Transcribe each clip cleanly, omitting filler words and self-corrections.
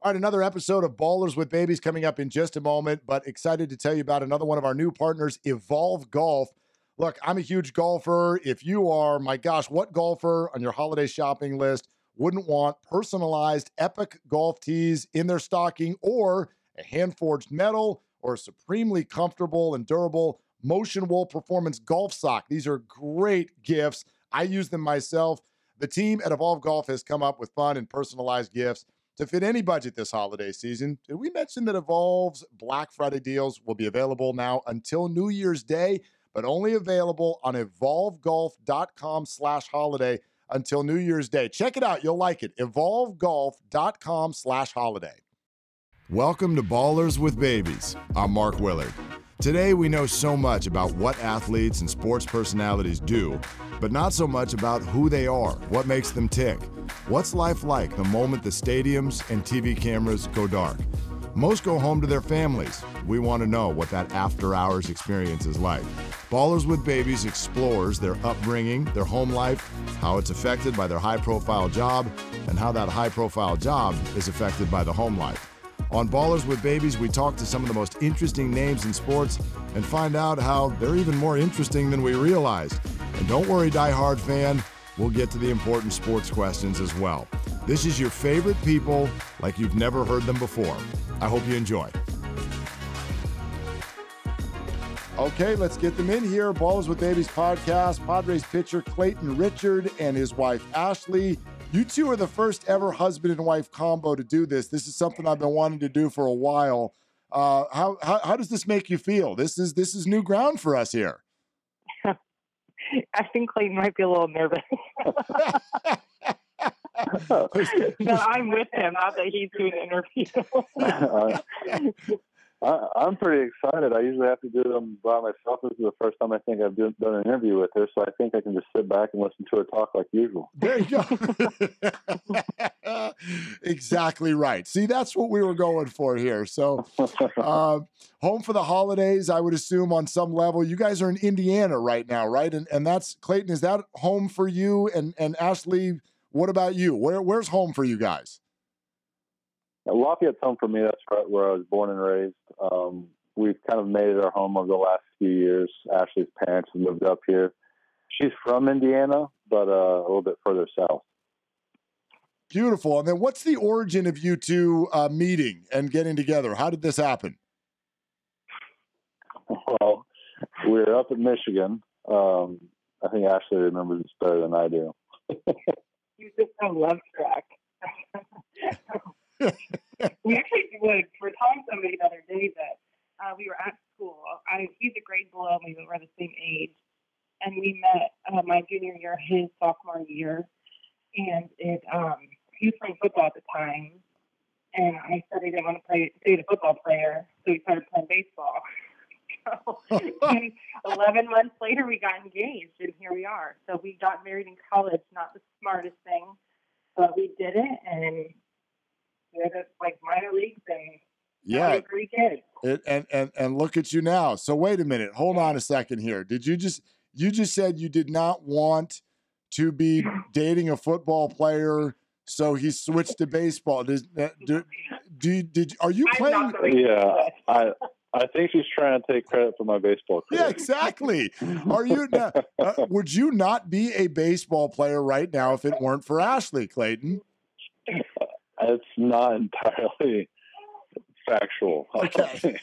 All right, another episode of Ballers with Babies coming up in just a moment, but excited to tell you about another one of our new partners, Evolve Golf. Look, I'm a huge golfer. If you are, my gosh, what golfer on your holiday shopping list wouldn't want personalized epic golf tees in their stocking, or a hand-forged metal, or a supremely comfortable and durable Motion Wool Performance golf sock? These are great gifts. I use them myself. The team at Evolve Golf has come up with fun and personalized gifts to fit any budget this holiday season. Did we mention that Evolve's Black Friday deals will be available now until New Year's Day, but only available on evolvegolf.com/holiday until New Year's Day. Check it out. You'll like it. evolvegolf.com/holiday. Welcome to Ballers with Babies. I'm Mark Willard. Today, we know so much about what athletes and sports personalities do, but not so much about who they are, what makes them tick. What's life like the moment the stadiums and TV cameras go dark? Most go home to their families. We want to know what that after-hours experience is like. Ballers with Babies explores their upbringing, their home life, how it's affected by their high-profile job, and how that high-profile job is affected by the home life. On Ballers with Babies, we talk to some of the most interesting names in sports and find out how they're even more interesting than we realized. And don't worry, diehard fan, we'll get to the important sports questions as well. This is your favorite people like you've never heard them before. I hope you enjoy. Okay, let's get them in here. Ballers with Babies podcast. Padres pitcher Clayton Richard and his wife Ashley. You two are the first ever husband and wife combo to do this. This is something I've been wanting to do for a while. How does this make you feel? This is new ground for us here. I think Clayton might be a little nervous. But I'm with him, not that he's doing the interview. I'm pretty excited. I usually have to do them by myself. This is the first time I think I've done an interview with her, so I think I can just sit back and listen to her talk like usual. There you go. Exactly right. See, that's what we were going for here. So, home for the holidays, I would assume on some level. You guys are in Indiana right now, right? And that's, Clayton, is that home for you? And Ashley, what about you? Where's home for you guys? Lafayette's home for me. That's right where I was born and raised. We've kind of made it our home over the last few years. Ashley's parents have moved up here. She's from Indiana, but a little bit further south. Beautiful. And then what's the origin of you two meeting and getting together? How did this happen? Well, we're up in Michigan. I think Ashley remembers this better than I do. You just so love track. We actually were telling somebody the other day that we were at school. He's a grade below me, but we're the same age. And we met my junior year, his sophomore year. And he was playing football at the time. And I said I didn't want to be a football player, so we started playing baseball. So 11 months later, we got engaged, and here we are. So we got married in college, not the smartest thing, but we did it, and we're just like minor leagues, and yeah, pretty good. And look at you now. So wait a minute, hold on a second here. You just said you did not want to be dating a football player, so he switched to baseball. Are you playing? Yeah, I think she's trying to take credit for my baseball career. Yeah, exactly. Are you? Would you not be a baseball player right now if it weren't for Ashley, Clayton? It's not entirely factual. Okay.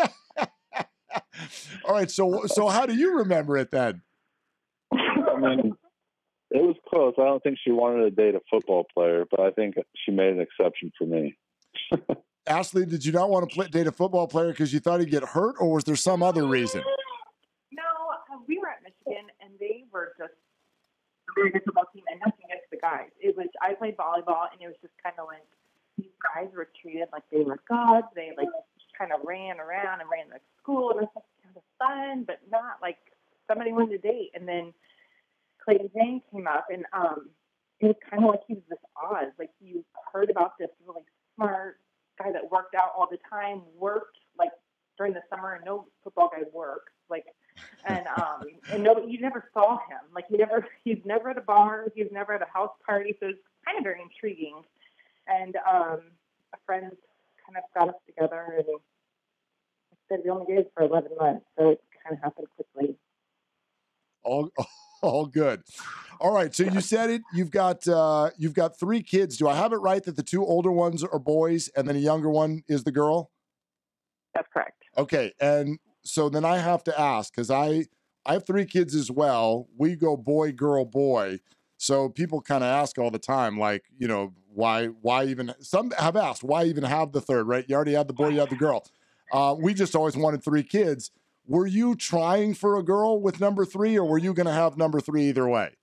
All right. So how do you remember it then? I mean, it was close. I don't think she wanted to date a football player, but I think she made an exception for me. Ashley, did you not want to date a football player because you thought he'd get hurt, or was there some other reason? No, we were at Michigan, and they were just a very good football team, and nothing against the guys. I played volleyball, and it was just kind of like these guys were treated like they were gods. They just kind of ran around and ran the school, and it was kind of fun, but not like somebody wanted to date. And then Clayton Zane came up, and it was kind of like he was this Oz. Like you heard about this really smart guy that worked out all the time, worked like during the summer, and no football guy works. And nobody, you never saw him. Like he's never at a bar, he's never at a house party. So it's kind of very intriguing. And a friend kind of got us together, and said we only dated for 11 months, so it kind of happened quickly. All, all good. All right. So you said it. You've got 3 kids. Do I have it right that the 2 older ones are boys and then a younger one is the girl? That's correct. Okay. And so then I have to ask, because I have 3 kids as well. We go boy, girl, boy. So people kind of ask all the time, like, why even? Some have asked, why even have the third? Right? You already had the boy, you had the girl. We just always wanted 3 kids. Were you trying for a girl with number 3, or were you going to have number 3 either way?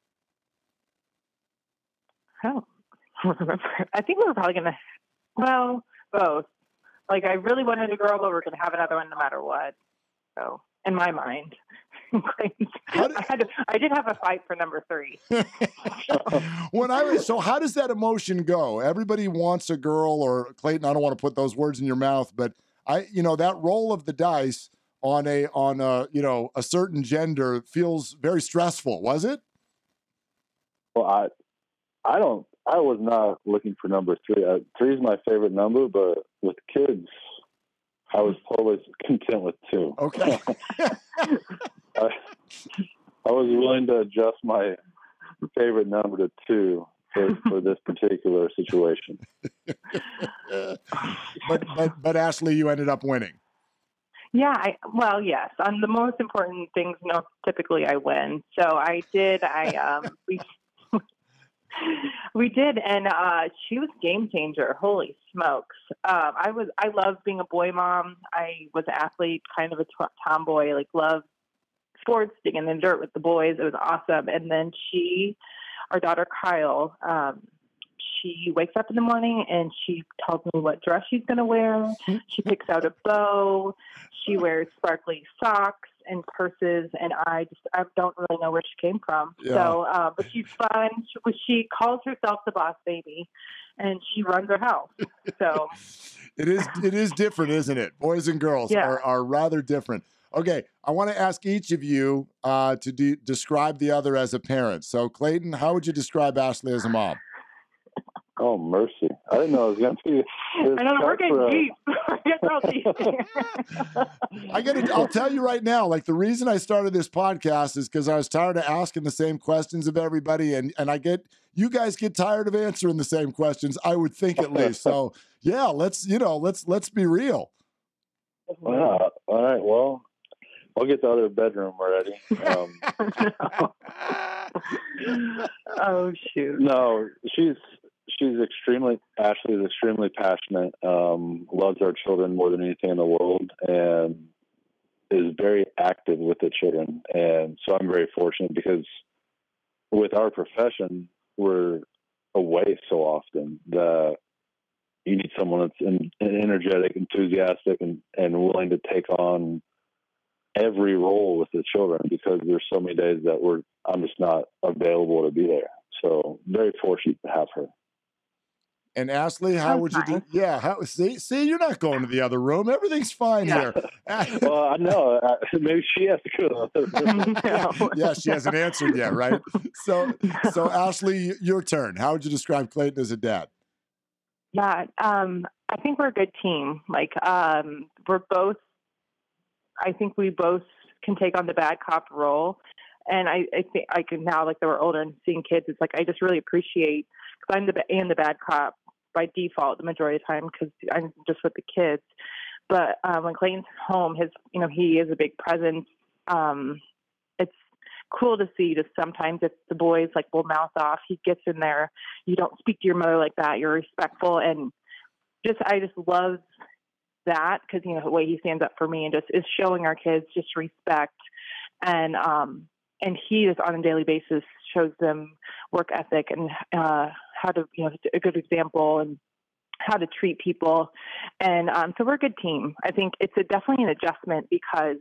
Oh, I think we were probably going to, both. Like, I really wanted a girl, but we're going to have another one no matter what. So, in my mind, I did have a fight for number 3. So how does that emotion go? Everybody wants a girl, or Clayton, I don't want to put those words in your mouth, but that roll of the dice on a certain gender feels very stressful. Was it? Well, I was not looking for number 3. 3 is my favorite number, but with kids, I was always content with 2. Okay. I was willing to adjust my favorite number to 2 for this particular situation. But Ashley, you ended up winning. Yeah, yes. On the most important things, typically I win. So I did. We did, and she was a game changer. Holy smokes! I loved being a boy mom. I was an athlete, kind of a tomboy. Like, loved sports, digging in the dirt with the boys. It was awesome. And then our daughter Kyle, she wakes up in the morning and she tells me what dress she's going to wear. She picks out a bow. She wears sparkly socks and purses, and I don't really know where she came from. Yeah. So, but she's fun. She calls herself the boss baby, and she runs her house. So it is different, isn't it? Boys and girls are rather different. Okay, I want to ask each of you to describe the other as a parent. So, Clayton, how would you describe Ashley as a mom? Oh, mercy. I didn't know it was going to be. I know, we're getting deep. I'll tell you right now, like, the reason I started this podcast is because I was tired of asking the same questions of everybody. And you guys get tired of answering the same questions, I would think, at least. So yeah, let's be real. All right. Well, I'll get the other bedroom ready. Oh, shoot. No, Ashley is extremely passionate, loves our children more than anything in the world, and is very active with the children. And so I'm very fortunate because with our profession, we're away so often that you need someone that's energetic, enthusiastic, and willing to take on every role with the children, because there's so many days that I'm just not available to be there. So very fortunate to have her. And Ashley, how would you do? Yeah, see, you're not going to the other room. Everything's fine here. Well, I know. Maybe she has to go to the other room. Yeah, she hasn't answered yet, right? So Ashley, your turn. How would you describe Clayton as a dad? Yeah, I think we're a good team. Like, we're both. I think we both can take on the bad cop role, and I think I can now, like, that we're older and seeing kids. It's like I just really appreciate, because I'm the bad cop by default the majority of the time, because I'm just with the kids. But when Clayton's home, he is a big presence. It's cool to see. Just sometimes if the boys will mouth off, he gets in there. You don't speak to your mother like that. You're respectful, and I just love that, because the way he stands up for me and just is showing our kids just respect, and he just on a daily basis shows them work ethic and how to a good example and how to treat people, and so we're a good team. I think it's definitely an adjustment, because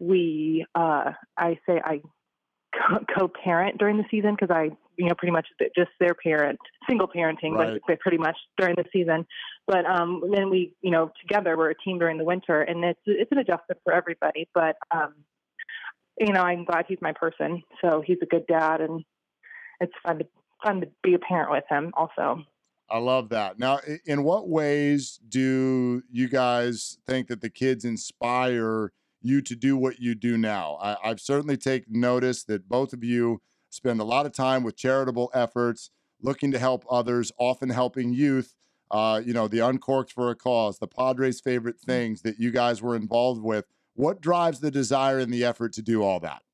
I co-parent during the season, because I pretty much just their parent, single parenting, right, but pretty much during the season. But then we, together we're a team during the winter, and it's an adjustment for everybody. But I'm glad he's my person. So he's a good dad, and it's fun to be a parent with him also. I love that. Now, in what ways do you guys think that the kids inspire you to do what you do now? I've certainly taken notice that both of you spend a lot of time with charitable efforts, looking to help others, often helping youth. The Uncorked for a Cause, the Padres' favorite things that you guys were involved with. What drives the desire and the effort to do all that?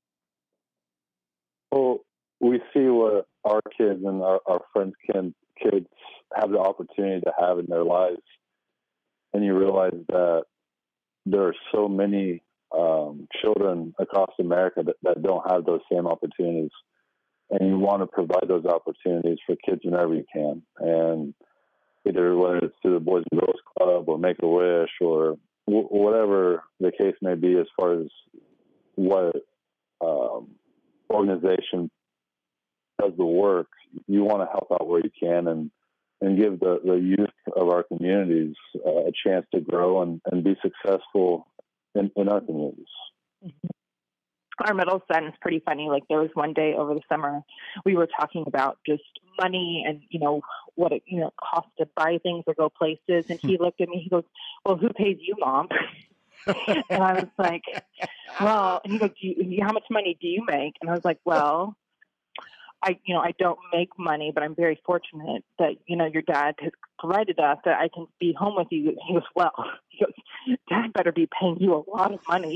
Well, we see what our kids and our friends' kids have the opportunity to have in their lives, and you realize that there are so many children across America that don't have those same opportunities, and you want to provide those opportunities for kids whenever you can, and either whether it's through the Boys and Girls Club or Make a Wish or whatever the case may be, as far as what organization does the work, you want to help out where you can and give the youth of our communities a chance to grow and be successful in our communities. Our middle son is pretty funny. Like, there was one day over the summer, we were talking about just money and, what it, costs to buy things or go places. And he looked at me, he goes, "Well, who pays you, Mom?" And I was like, "Well," and he goes, "How much money do you make?" And I was like, "Well, I don't make money, but I'm very fortunate that, your dad has provided us that I can be home with you." He goes, "Well," he goes, "Dad better be paying you a lot of money."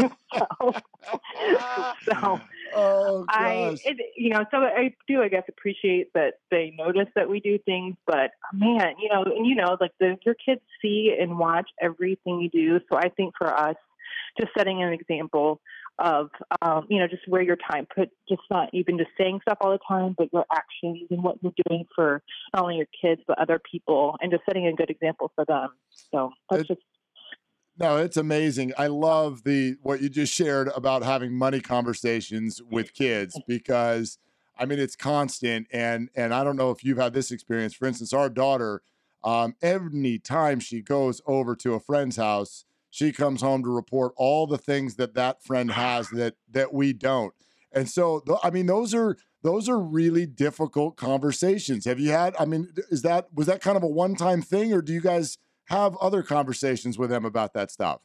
so Oh, gosh. so I do, I guess, appreciate that they notice that we do things, but man, like your kids see and watch everything you do. So I think for us, just setting an example of, just where your time put, just not even just saying stuff all the time, but your actions and what you're doing for not only your kids, but other people, and just setting a good example for them. So No, it's amazing. I love what you just shared about having money conversations with kids, because it's constant. And I don't know if you've had this experience. For instance, our daughter, every time she goes over to a friend's house, she comes home to report all the things that friend has that we don't. And so, those are really difficult conversations. Have you had, was that kind of a one-time thing, or do you guys have other conversations with them about that stuff?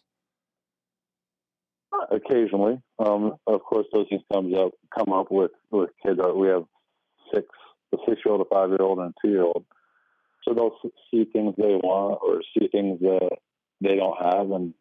Occasionally. Of course, those things come up with kids. We have a 6-year-old, a 5-year-old, and a 2-year-old. So they'll see things they want or see things that they don't have. And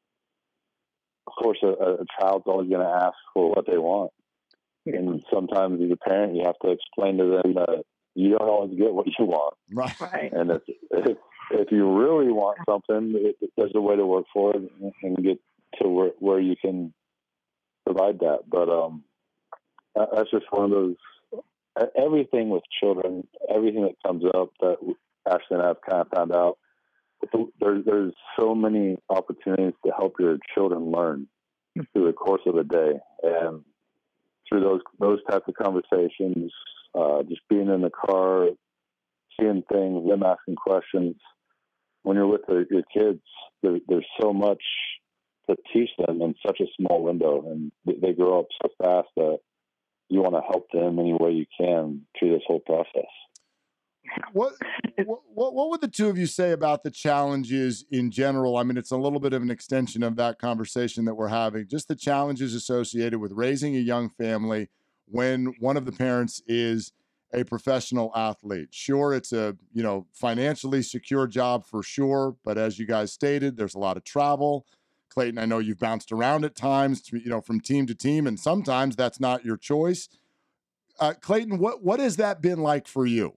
of course, a child's always going to ask for what they want. And sometimes as a parent, you have to explain to them that you don't always get what you want. Right. And if you really want something, there's a way to work for it and get to where you can provide that. But that's just one of those, everything with children, everything that comes up that Ashley and I have kind of found out, there's so many opportunities to help your children learn through the course of a day. And through those types of conversations, just being in the car, seeing things, them asking questions. When you're with your kids, there's so much to teach them in such a small window, and they grow up so fast that you want to help them any way you can through this whole process. What would the two of you say about the challenges in general? It's a little bit of an extension of that conversation that we're having, just the challenges associated with raising a young family when one of the parents is a professional athlete. Sure, it's a, financially secure job for sure, but as you guys stated, there's a lot of travel. Clayton, I know you've bounced around at times, from team to team, and sometimes that's not your choice. Clayton, what has that been like for you?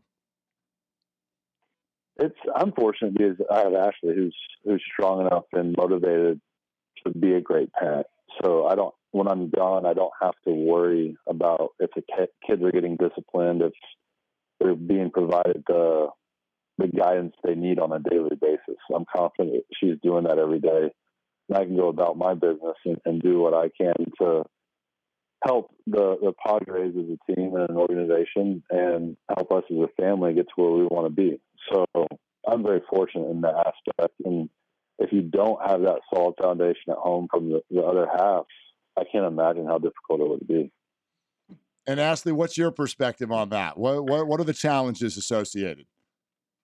I'm fortunate because I have Ashley, who's strong enough and motivated to be a great parent. So when I'm gone, I don't have to worry about if the kids are getting disciplined, if they're being provided the guidance they need on a daily basis. I'm confident she's doing that every day, and I can go about my business and do what I can to help the Padres as a team and an organization, and help us as a family get to where we want to be. So I'm very fortunate in that aspect. And if you don't have that solid foundation at home from the other half, I can't imagine how difficult it would be. And Ashley, what's your perspective on that? What are the challenges associated?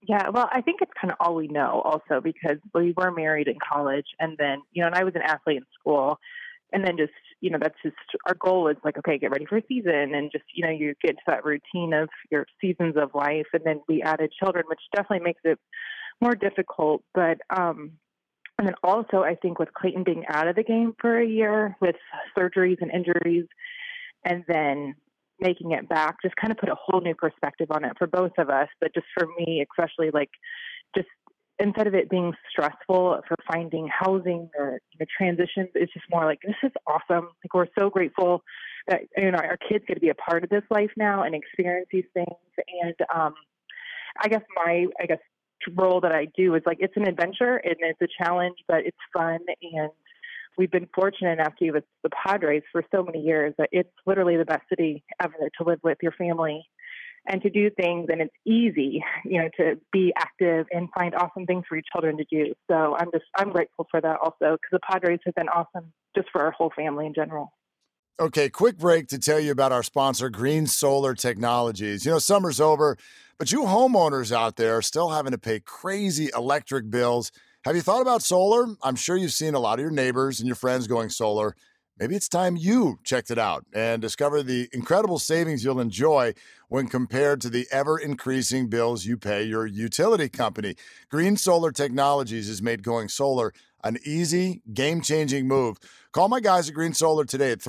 Yeah, well, I think it's kind of all we know also because we were married in college and then, and I was an athlete in school and then just, that's just our goal was like, okay, get ready for a season and just, you get to that routine of your seasons of life. And then we added children, which definitely makes it more difficult. But, and then also I think with Clayton being out of the game for a year with surgeries and injuries and then making it back just kind of put a whole new perspective on it for both of us. But just for me, especially like just instead of it being stressful for finding housing or transitions, it's just more like, this is awesome. Like we're so grateful that, our kids get to be a part of this life now and experience these things. And I guess role that I do is like, it's an adventure and it's a challenge, but it's fun. And we've been fortunate enough to be with the Padres for so many years that it's literally the best city ever to live with your family and to do things. And it's easy, to be active and find awesome things for your children to do. So I'm grateful for that also because the Padres have been awesome just for our whole family in general. Okay, quick break to tell you about our sponsor, Green Solar Technologies. Summer's over, but you homeowners out there are still having to pay crazy electric bills. Have you thought about solar? I'm sure you've seen a lot of your neighbors and your friends going solar. Maybe it's time you checked it out and discover the incredible savings you'll enjoy when compared to the ever-increasing bills you pay your utility company. Green Solar Technologies has made going solar an easy, game-changing move. Call my guys at Green Solar today at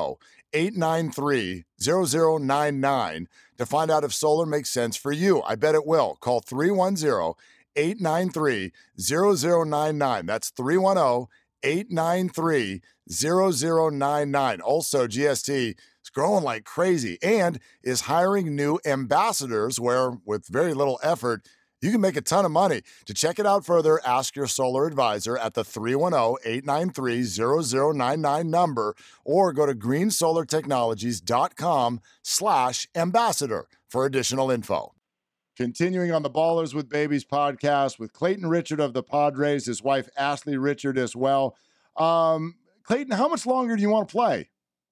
310-893-0099 to find out if solar makes sense for you. I bet it will. Call 310-893-0099. That's 310-893-0099. Also, GST is growing like crazy and is hiring new ambassadors where, with very little effort, you can make a ton of money. To check it out further, ask your solar advisor at the 310-893-0099 number or go to greensolartechnologies.com/ambassador for additional info. Continuing on the Ballers with Babies podcast with Clayton Richard of the Padres, his wife Ashley Richard as well. Clayton, how much longer do you want to play?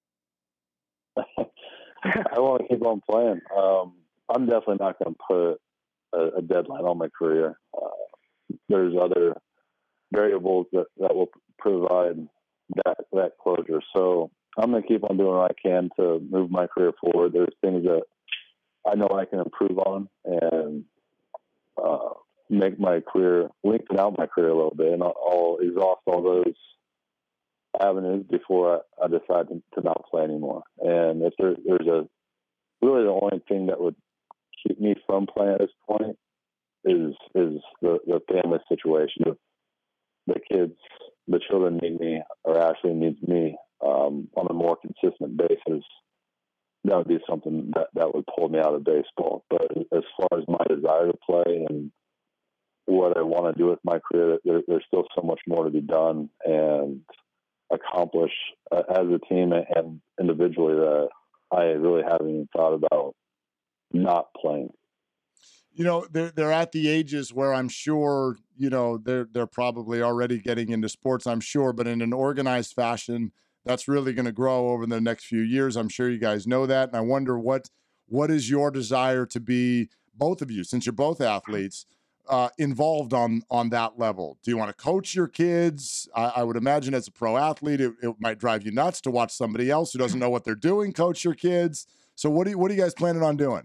I want to keep on playing. I'm definitely not going to put a deadline on my career. There's other variables that will provide that closure. So I'm going to keep on doing what I can to move my career forward. There's things that I know I can improve on and make my career, lengthen out my career a little bit, and I'll exhaust all those avenues before I decide to not play anymore. And if there's really the only thing that would keep me from playing at this point is the family situation. If the children need me, or Ashley needs me on a more consistent basis, that would be something that would pull me out of baseball. But as far as my desire to play and what I want to do with my career, there's still so much more to be done and accomplish as a team and individually that I really haven't even thought about not playing. They're at the ages where I'm sure, they're probably already getting into sports, I'm sure, but in an organized fashion, that's really going to grow over the next few years. I'm sure you guys know that. And I wonder what is your desire to be, both of you, since you're both athletes, involved on that level? Do you want to coach your kids? I would imagine as a pro athlete, it might drive you nuts to watch somebody else who doesn't know what they're doing coach your kids. So what are you guys planning on doing?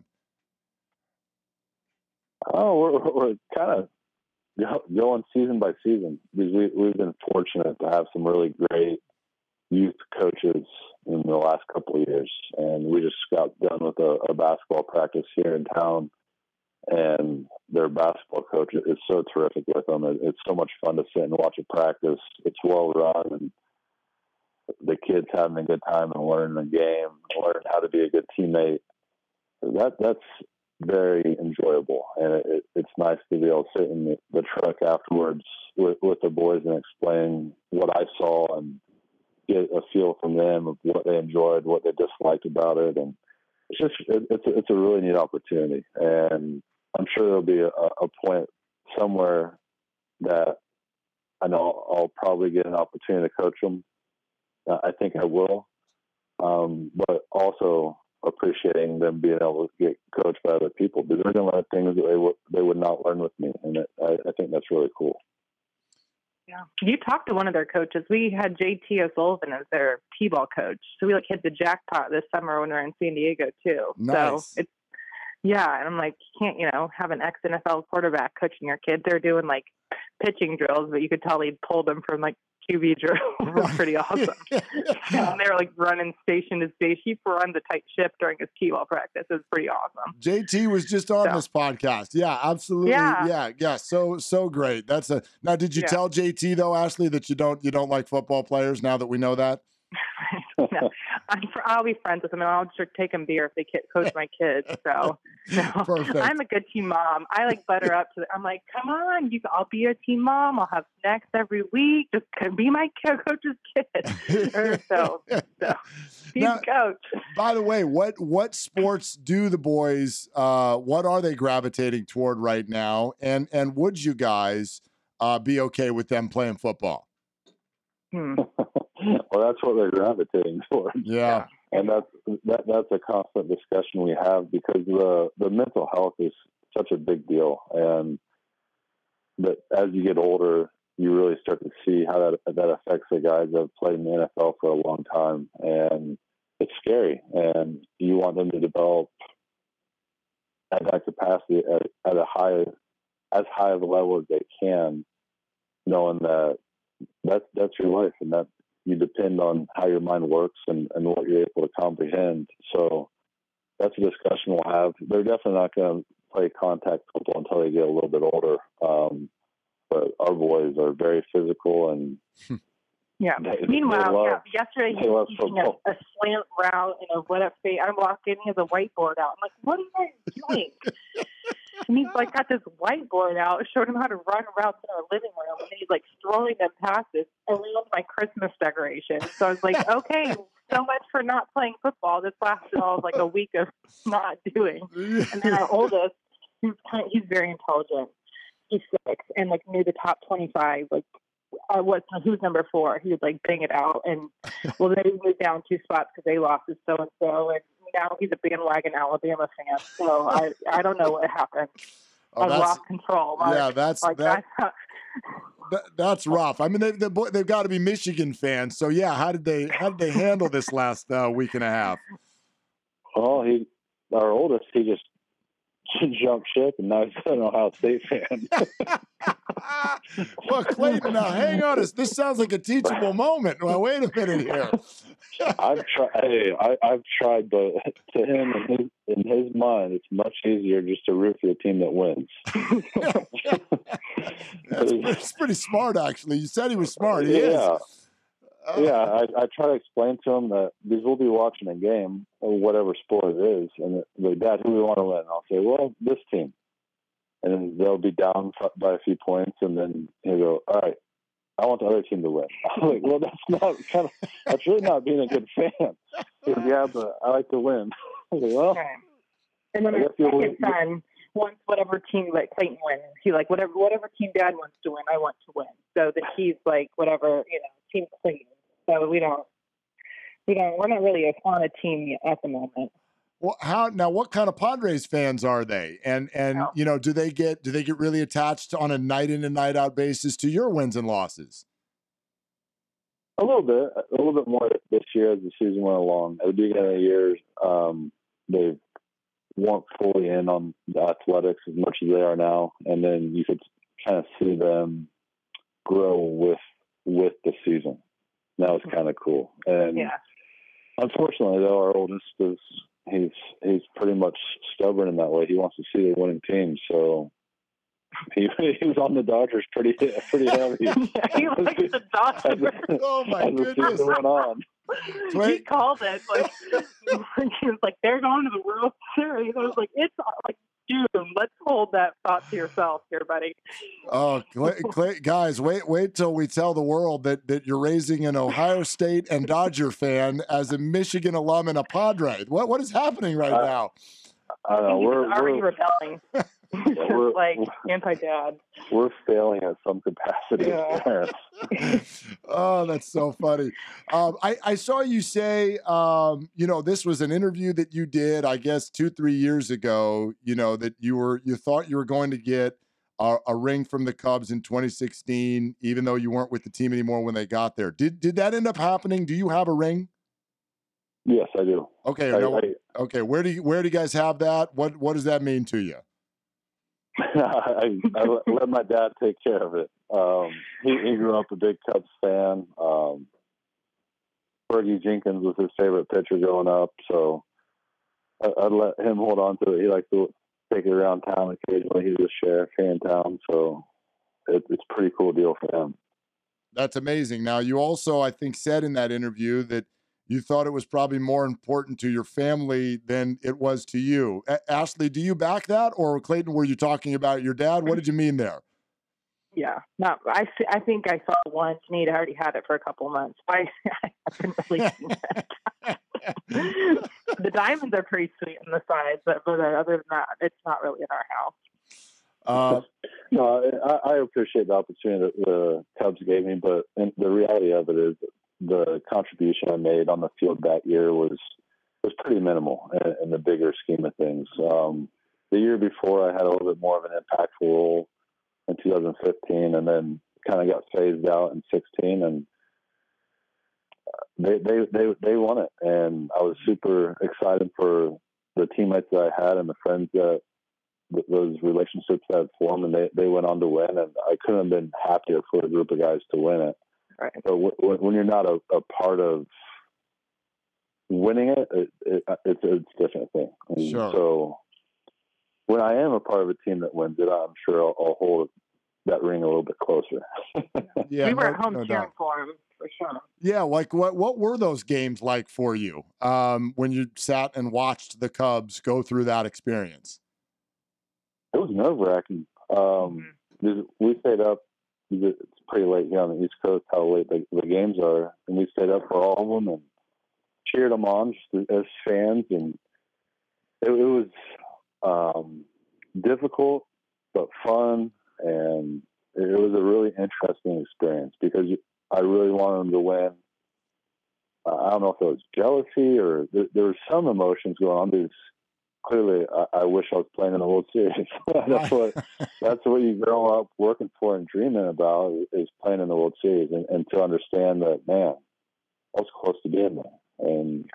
Oh, we're kind of going season by season because we've been fortunate to have some really great youth coaches in the last couple of years. And we just got done with a basketball practice here in town, and their basketball coach is so terrific with them. It's so much fun to sit and watch a practice. It's well run, and the kids having a good time and learning the game, learning how to be a good teammate. That's very enjoyable, and it's nice to be able to sit in the truck afterwards with the boys and explain what I saw and get a feel from them of what they enjoyed, what they disliked about it, and it's a really neat opportunity. And I'm sure there'll be a point somewhere that I know I'll probably get an opportunity to coach them. I think I will, but also appreciating them being able to get coached by other people, because they're going to learn things that they would not learn with me. And I think that's really cool. Yeah. You talked to one of their coaches. We had JT O'Sullivan as their T-ball coach. So we hit the jackpot this summer when we were in San Diego too. Nice. So and I'm like, you can't, have an ex-NFL quarterback coaching your kids. They're doing like pitching drills, but you could tell he'd pulled them from like QB drills. It was pretty awesome. And they were like running station to station. He runs a tight ship during his T-ball practice. It was pretty awesome. JT was just on this podcast. Yeah, absolutely. Yeah. So great. Now, did you tell JT though, Ashley, that you don't like football players now that we know that? No, I'll be friends with them, and I'll just take them beer if they coach my kids. So, Perfect. I'm a good team mom. I like butter up to. I'm like, come on, I'll be your team mom. I'll have snacks every week. Just be my coach's kid. so be now, the coach. By the way, what sports do the boys? What are they gravitating toward right now? And would you guys be okay with them playing football? Well, that's what they're gravitating towards. Yeah. And that's a constant discussion we have, because the mental health is such a big deal. And that as you get older, you really start to see how that affects the guys that have played in the NFL for a long time. And it's scary. And you want them to develop at that capacity at as high of a level as they can, knowing that that's your life, and that you depend on how your mind works and what you're able to comprehend. So that's a discussion we'll have. They're definitely not going to play contact football until they get a little bit older. But our boys are very physical and Meanwhile, yesterday he was teaching a slant route and a let up fade. I'm walking, he has a whiteboard out. I'm like, what are you guys doing? And he's like got this whiteboard out, showed him how to run routes in our living room, and he's like throwing them passes around my Christmas decorations. So I was like, okay, so much for not playing football. This lasted all like a week of not doing. And then our oldest, he's very intelligent. He's 6 and like knew the top 25, like who's number 4. He would like bang it out, and well, they moved down 2 spots because they lost to so and so, and now he's a bandwagon Alabama fan. So I don't know what happened. I lost control. That's rough. I mean, they've got to be Michigan fans. So yeah, how did they handle this last week and a half? Well, our oldest, he just jumped ship, and now he's an Ohio State fan. Well, Clayton, now hang on. This sounds like a teachable moment. Well, wait a minute here. I've tried, but to him, in his mind, it's much easier just to root for the team that wins. That's pretty smart, actually. You said he was smart. He is. I try to explain to him that because we'll be watching a game or whatever sport it is, and like, Dad, who do we want to win? I'll say, well, this team. And then they'll be down by a few points, and then he'll go, all right, I want the other team to win. I'm like, well, that's really not being a good fan. Goes, yeah, but I like to win. I was like, well, okay. And then my second son wants whatever team like Clayton wins. He like whatever team Dad wants to win, I want to win. So that he's like whatever team Clayton. So we're not really on a team yet at the moment. Well, what kind of Padres fans are they? And do they get really attached on a night in and night out basis to your wins and losses? A little bit more this year as the season went along. At the beginning of the year, they weren't fully in on the athletics as much as they are now, and then you could kind of see them grow with the season. That was kind of cool. And unfortunately, though, our oldest is he's pretty much stubborn in that way. He wants to see the winning team, so he was on the Dodgers pretty heavy. Yeah, he likes the Dodgers. Oh my goodness! The season went on. He called it like he was like, they're going to the World Series. I was like, it's like June. Let's hold that thought to yourself here, buddy. Oh, guys, wait till we tell the world that you're raising an Ohio State and Dodger fan as a Michigan alum and a Padre. What is happening right now? I don't know. We're already rebelling. We're like anti-dad. We're failing at some capacity as parents. Oh, that's so funny. I saw you say, this was an interview that you did, I guess, 2-3 years ago, that you thought you were going to get a ring from the Cubs in 2016, even though you weren't with the team anymore when they got there. Did that end up happening? Do you have a ring? Yes, I do. Okay. Okay. Where do you guys have that? What does that mean to you? I let my dad take care of it. He grew up a big Cubs fan. Fergie Jenkins was his favorite pitcher growing up, so I'd let him hold on to it. He liked to take it around town occasionally. He was a sheriff here in town, so it's a pretty cool deal for him. That's amazing. Now, you also, I think, said in that interview that you thought it was probably more important to your family than it was to you. Ashley, do you back that? Or Clayton, were you talking about your dad? What did you mean there? Yeah, no, I think I saw it once, and he'd already had it for a couple of months. I couldn't really see that. The diamonds are pretty sweet on the sides, but other than that, it's not really in our house. No, I appreciate the opportunity that the Cubs gave me, but the reality of it is the contribution I made on the field that year was pretty minimal in the bigger scheme of things. The year before, I had a little bit more of an impactful role in 2015, and then kind of got phased out in 16, and they won it, and I was super excited for the teammates that I had and the friends that those relationships that had formed, and they went on to win, and I couldn't have been happier for a group of guys to win it. Right. So when you're not a part of winning it's a different thing. And sure. So when I am a part of a team that wins it, I'm sure I'll hold that ring a little bit closer. Yeah, we were at home cheering for him, for sure. Yeah, like what were those games like for you when you sat and watched the Cubs go through that experience? It was nerve-wracking. We stayed up. It's pretty late here on the East Coast, how late the games are, and we stayed up for all of them and cheered them on just as fans, and it was difficult but fun, and it was a really interesting experience because I really wanted them to win. I don't know if it was jealousy or there were some emotions going on because clearly I wish I was playing in the World Series. that's what you grow up working for and dreaming about is playing in the World Series, and to understand that, man, I was close to being there and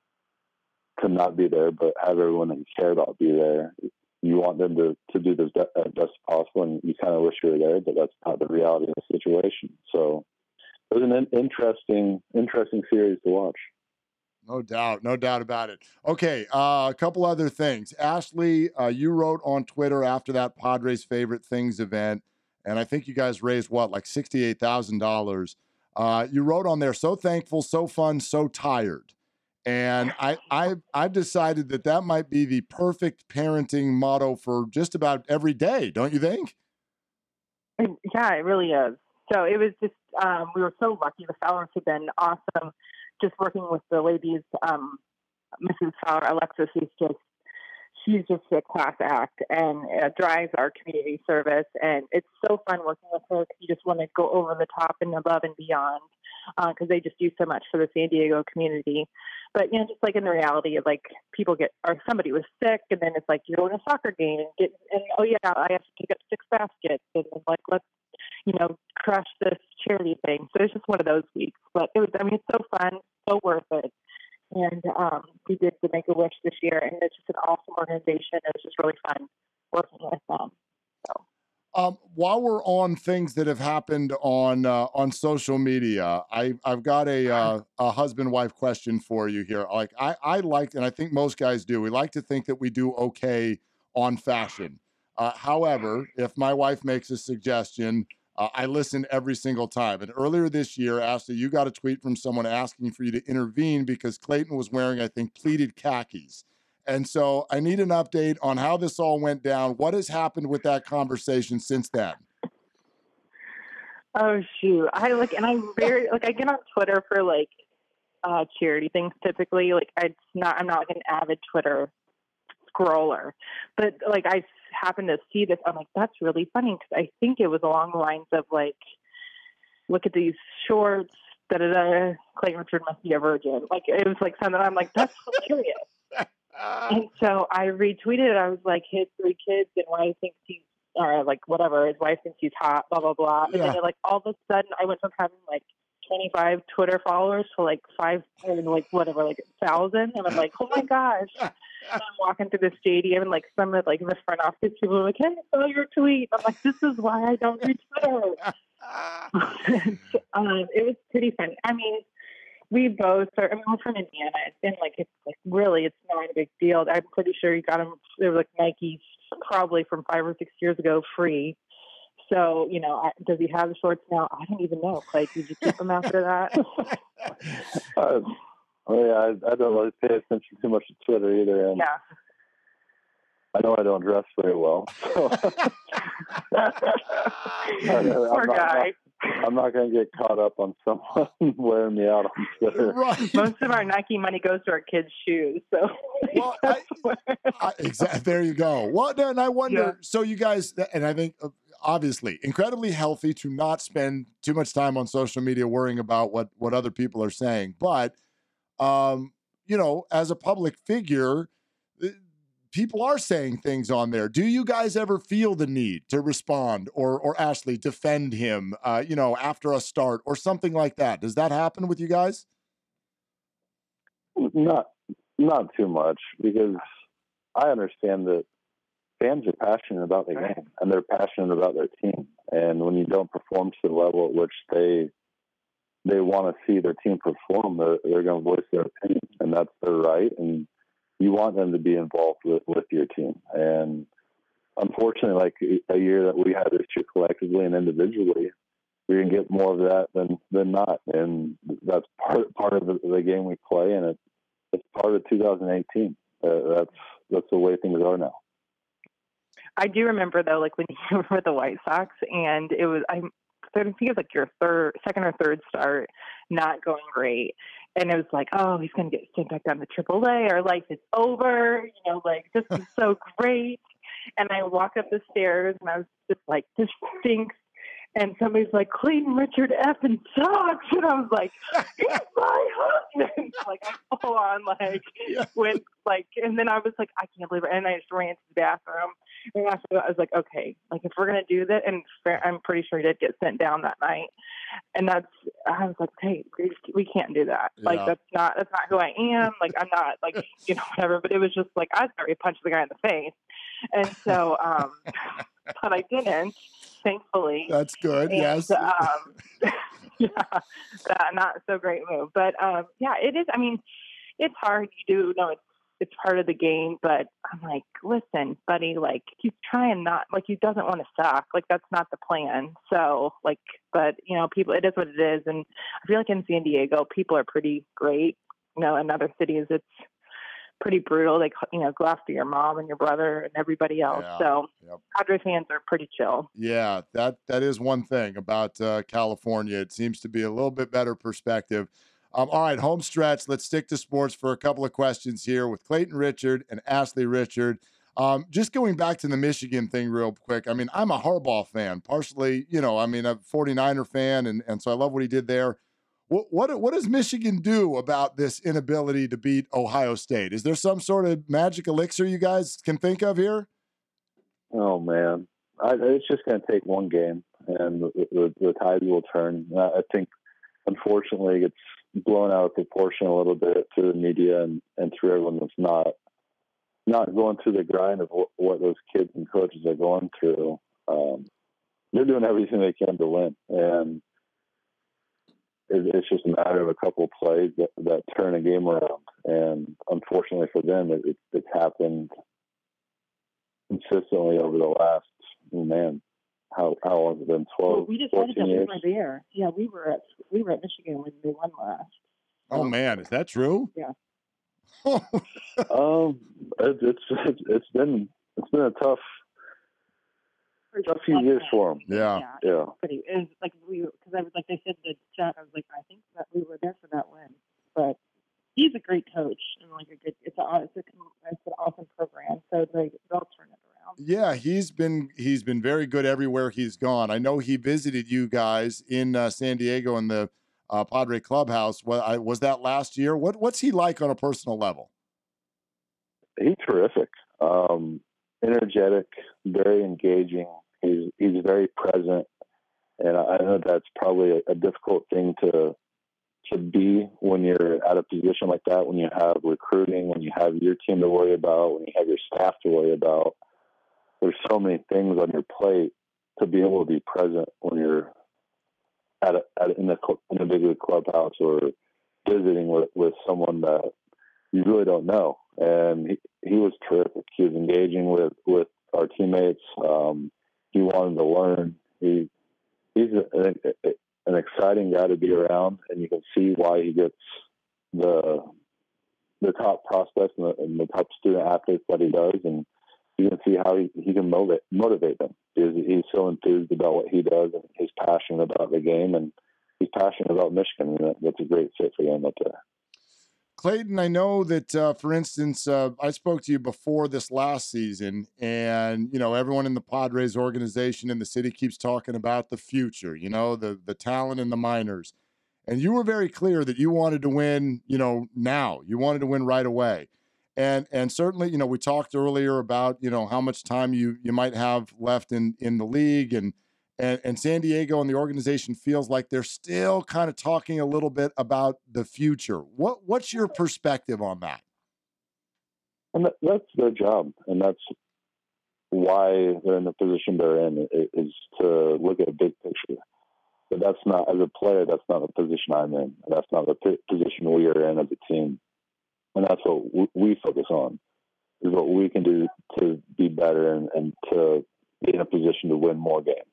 to not be there, but have everyone that you care about be there. You want them to do this as best as possible, and you kind of wish you were there, but that's not the reality of the situation. So it was an interesting series to watch. No doubt about it. Okay, a couple other things. Ashley, you wrote on Twitter after that Padres Favorite Things event, and I think you guys raised like $68,000. You wrote on there, so thankful, so fun, so tired. And I've decided that might be the perfect parenting motto for just about every day, don't you think? Yeah, it really is. So it was just, we were so lucky. The Fowlers have been awesome. Just working with the ladies, Mrs. Fowler, Alexis, she's just a class act and drives our community service. And it's so fun working with her. You just want to go over the top and above and beyond because they just do so much for the San Diego community. But, just like in the reality of like people or somebody was sick and then it's like you're going to a soccer game and oh yeah, I have to pick up 6 baskets and like, let's, crush this charity thing. So it's just one of those weeks. But it's so fun, so worth it. And we did the Make-A-Wish this year, and it's just an awesome organization. It was just really fun working with them. So. While we're on things that have happened on social media, I've got a husband-wife question for you here. Like I like, and I think most guys do, we like to think that we do okay on fashion. However, if my wife makes a suggestion, I listen every single time. And earlier this year, Ashley, you got a tweet from someone asking for you to intervene because Clayton was wearing, I think, pleated khakis. And so I need an update on how this all went down. What has happened with that conversation since then? Oh, shoot. I'm get on Twitter for charity things typically. I'm not like an avid Twitter scroller, but I happened to see this. I'm like, that's really funny because I think it was along the lines of look at these shorts, da-da-da, Clayton Richard must be a virgin. Like, it was like something, I'm like, that's hilarious. And so I retweeted it. I was like, his 3 kids and why he thinks he's, like, whatever, his wife thinks he's hot, blah, blah, blah. And then, like, all of a sudden, I went from having, like, 25 Twitter followers to, like, 1,000. And I'm like, oh, my gosh. And I'm walking through the stadium, and, like, some of, like, the front office people are like, hey, I saw your tweet. I'm like, this is why I don't read Twitter. It was pretty funny. I mean, we both are, I mean, we're from Indiana. It's been like, it's not a big deal. I'm pretty sure you got them, they were like Nikes probably from 5 or 6 years ago, free. So, you know, does he have the shorts now? I don't even know. Like, did you keep them after that? I don't really pay attention too much to Twitter either. And yeah. I know I don't dress very well. So. Poor guy. I'm not going to get caught up on someone wearing me out on Twitter. Right. Most of our Nike money goes to our kids' shoes. So, well, exactly. There you go. Well, and I wonder, so you guys, and I think obviously incredibly healthy to not spend too much time on social media worrying about what other people are saying. But, you know, as a public figure, people are saying things on there. Do you guys ever feel the need to respond or Ashley defend him, you know, after a start or something like that? Does that happen with you guys? Not too much, because I understand that fans are passionate about the game and they're passionate about their team. And when you don't perform to the level at which they want to see their team perform, they're going to voice their opinion, and that's their right. And you want them to be involved with your team. And unfortunately, like a year that we had this year collectively and individually, we're going to get more of that than not. And that's part of the game we play, and it's part of 2018. That's the way things are now. I do remember, though, like when you were with the White Sox, and it was, I think it was like your second or third start not going great. And it was like, oh, he's going to get sent back down to AAA. Our life is over. You know, like, this is so great. And I walked up the stairs, and I was just like, this stinks. And somebody's like, Clayton Richard effing sucks. And I was like, he's my husband. Like, I full on, like, went, like, and then I was like, I can't believe it. And I just ran to the bathroom. And after that, I was like, okay, like, if we're going to do that, and I'm pretty sure he did get sent down that night. And I was like, hey, we can't do that. Yeah. Like, that's not who I am. Like, I'm not, like, you know, whatever. But it was just like, I already punched the guy in the face. And so, but I didn't, thankfully. That's good. And, yes. Not so great move. But yeah, it is. I mean, it's hard. You do know it's part of the game, but I'm like, listen, buddy, like, he's trying not, like, he doesn't want to suck. Like, that's not the plan. So, like, but, you know, people, it is what it is. And I feel like in San Diego, people are pretty great. You know, in other cities, it's pretty brutal. They, you know, go after your mom and your brother and everybody else. Yeah, so Padres fans are pretty chill. Yeah, that is one thing about California. It seems to be a little bit better perspective. All right, home stretch. Let's stick to sports for a couple of questions here with Clayton Richard and Ashley Richard. Just going back to the Michigan thing real quick. I mean, I'm a Harbaugh fan, partially, you know, I mean, I'm a 49er fan, and so I love what he did there. What does Michigan do about this inability to beat Ohio State? Is there some sort of magic elixir you guys can think of here? Oh, man. It's just going to take one game, and the tide will turn. I think, unfortunately, it's blown out of proportion a little bit to the media and to everyone that's not going through the grind of what those kids and coaches are going through. They're doing everything they can to win, and it's just a matter of a couple of plays that turn a game around. And unfortunately for them, it's happened consistently over the last, man, how long has it been? 12, we just 14 years? We were there. Yeah, we were at Michigan when they won last. Oh, man, is that true? Yeah. It's been a tough few years for them. Yeah. Pretty. It was like because I was like they said in the chat. I was like, I think that we were there for that win. But he's a great coach and like it's an awesome program. So they'll turn it around. Yeah, he's been very good everywhere he's gone. I know he visited you guys in San Diego in the Padre clubhouse. Was that last year? What's he like on a personal level? He's terrific, energetic, very engaging. He's very present, and I know that's probably a difficult thing to be when you're at a position like that, when you have recruiting, when you have your team to worry about, when you have your staff to worry about. There's so many things on your plate to be able to be present when you're in a big league clubhouse or visiting with someone that you really don't know. And he was terrific. He was engaging with our teammates. He wanted to learn. He's an exciting guy to be around, and you can see why he gets the top prospects and the top student athletes that he does, and you can see how he can motivate them. He's so enthused about what he does, and he's passionate about the game, and he's passionate about Michigan, and that's a great fit for him up there. Clayton, I know that, for instance, I spoke to you before this last season, and, everyone in the Padres organization in the city keeps talking about the future, the talent in the minors. And you were very clear that you wanted to win, now. You wanted to win right away. And certainly, we talked earlier about, how much time you might have left in the league, and San Diego and the organization feels like they're still kind of talking a little bit about the future. What's your perspective on that? And that's their job, and that's why they're in the position they're in, is to look at a big picture. But that's not, as a player, that's not the position I'm in. That's not the position we are in as a team. And that's what we focus on, is what we can do to be better and to be in a position to win more games.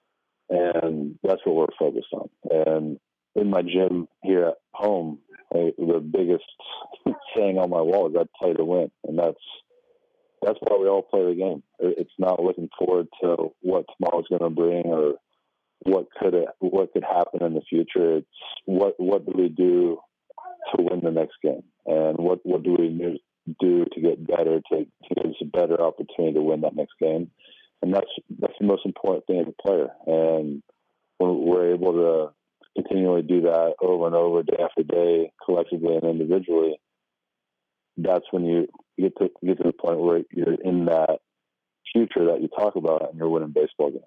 And that's what we're focused on. And in my gym here at home, the biggest saying on my wall is I play to win. And that's why we all play the game. It's not looking forward to what tomorrow's going to bring or what could happen in the future. It's what do we do to win the next game, and what do we do to get better, to give us a better opportunity to win that next game. And that's the most important thing as a player. And when we're able to continually do that over and over, day after day, collectively and individually, that's when you get to the point where you're in that future that you talk about and you're winning baseball games.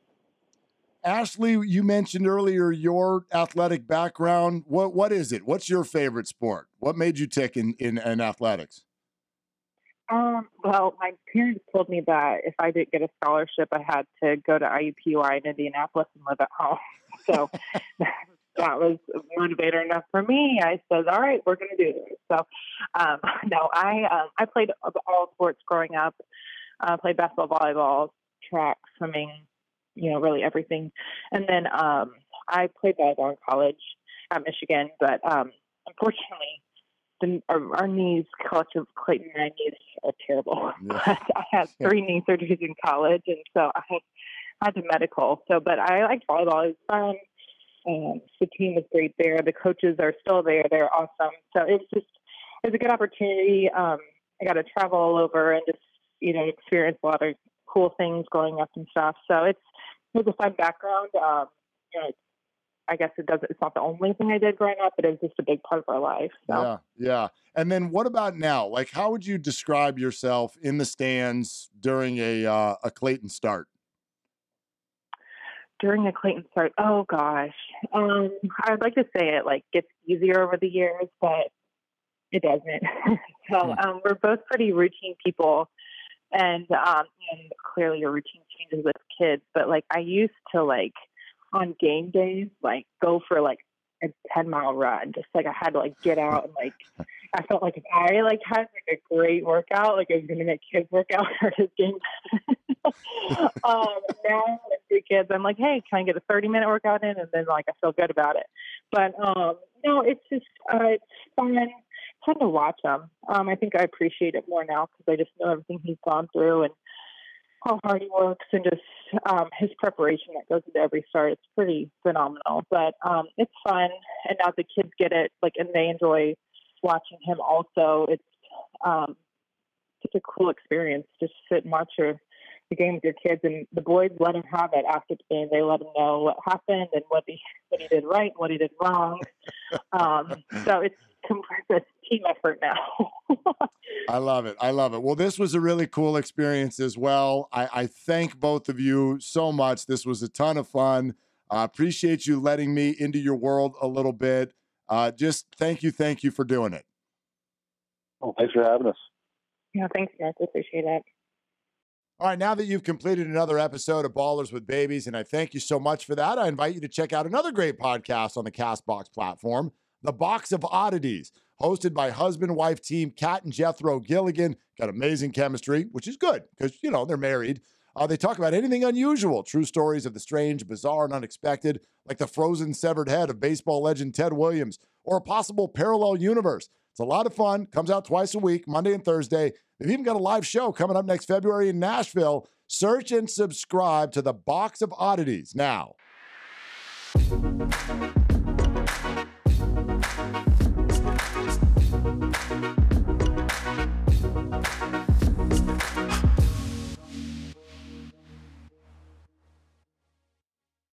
Ashley, you mentioned earlier your athletic background. What is it? What's your favorite sport? What made you tick in athletics? Well, my parents told me that if I didn't get a scholarship, I had to go to IUPUI in Indianapolis and live at home. So that was a motivator enough for me. I said, all right, we're going to do this. So, no, I played all sports growing up. Played basketball, volleyball, track, swimming, really everything. And then I played volleyball in college at Michigan, but unfortunately, our knees, collective Clayton and I knees are terrible. Yeah. But I had 3 knee surgeries in college, and so I had to medical. But I liked volleyball. It was fun. The team was great there. The coaches are still there. They're awesome. So it was a good opportunity. I got to travel all over and just, experience a lot of cool things growing up and stuff. So it was a fun background. I guess it's not the only thing I did growing up, but it was just a big part of our life. So. Yeah. And then what about now? Like, how would you describe yourself in the stands during a Clayton start? During a Clayton start, oh gosh. I'd like to say it gets easier over the years, but it doesn't. So we're both pretty routine people, and clearly your routine changes with kids. But I used to on game days, go for a 10-mile run. Just I had to get out and I felt like if I had a great workout, I was going to make kids work out for his game. Now with 3 kids, I'm hey, can I get a 30-minute workout in? And then I feel good about it. But it's just it's fun. It's fun to watch him. I think I appreciate it more now because I just know everything he's gone through and how hard he works, and just his preparation that goes into every start. It's pretty phenomenal, but it's fun. And now the kids get it, and they enjoy watching him also. It's just a cool experience. Just sit and watch your the game with your kids, and the boys let him have it after the game. They let him know what happened and what he did right and what he did wrong. So it's a team effort now. I love it. I love it. Well, this was a really cool experience as well. I thank both of you so much. This was a ton of fun. Appreciate you letting me into your world a little bit. Just thank you for doing it. Well, thanks for having us. Yeah, thanks, guys. I appreciate it. All right, now that you've completed another episode of Ballers with Babies, and I thank you so much for that, I invite you to check out another great podcast on the CastBox platform, The Box of Oddities, hosted by husband-wife team Kat and Jethro Gilligan. Got amazing chemistry, which is good because, they're married. They talk about anything unusual, true stories of the strange, bizarre, and unexpected, like the frozen severed head of baseball legend Ted Williams, or a possible parallel universe. It's a lot of fun. Comes out twice a week, Monday and Thursday. They've even got a live show coming up next February in Nashville. Search and subscribe to The Box of Oddities now.